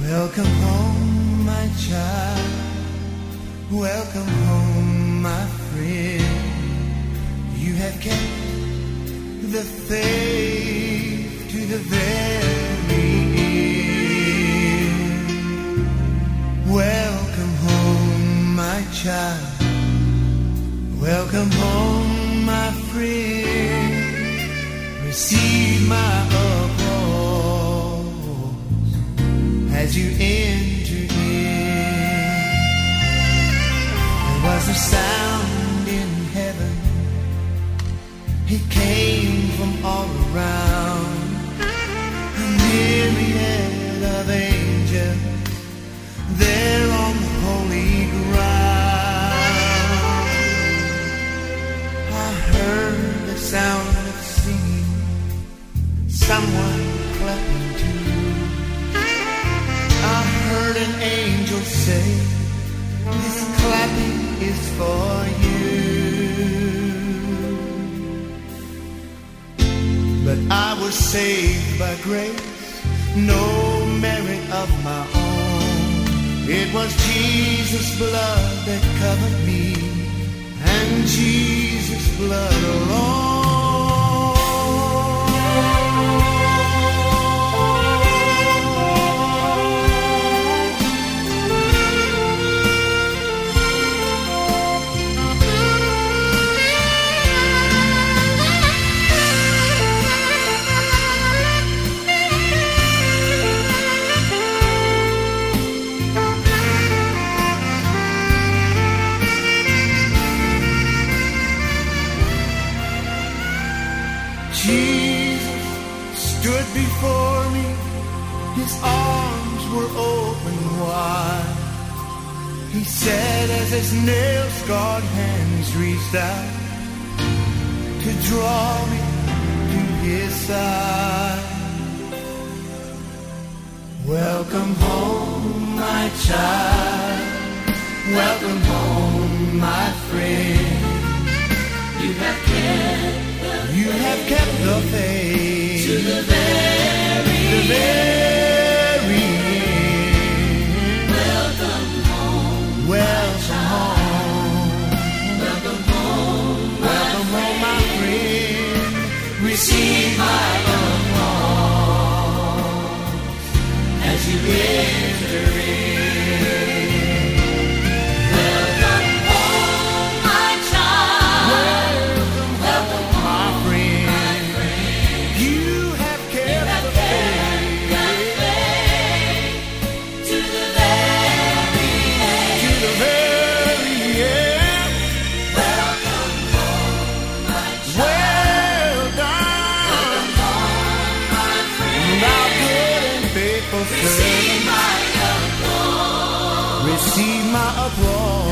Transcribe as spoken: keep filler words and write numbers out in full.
Welcome home, my child. Welcome home, my friend. You have kept the faith to the very end. Welcome home, my child. Welcome home, my friend. Receive my applause as you enter in. There was a sound in heaven. It came from all around. A myriad of angels there on the holy ground. I heard the sound of singing, someone clapping too. I heard an angel say, this clapping is for you. But I was saved by grace, no merit of my own. It was Jesus' blood that covered me, and Jesus' blood alone. Jesus stood before me, his arms were open wide. He said as his nail-scarred hands reached out to draw me to his side. Welcome home, my child. Welcome home, my friend. You have kept You have kept the faith to the very, the very end. Welcome home, welcome home, welcome home, welcome home, my friend. Receive my applause as you enter in. Receive my applause. Receive my applause.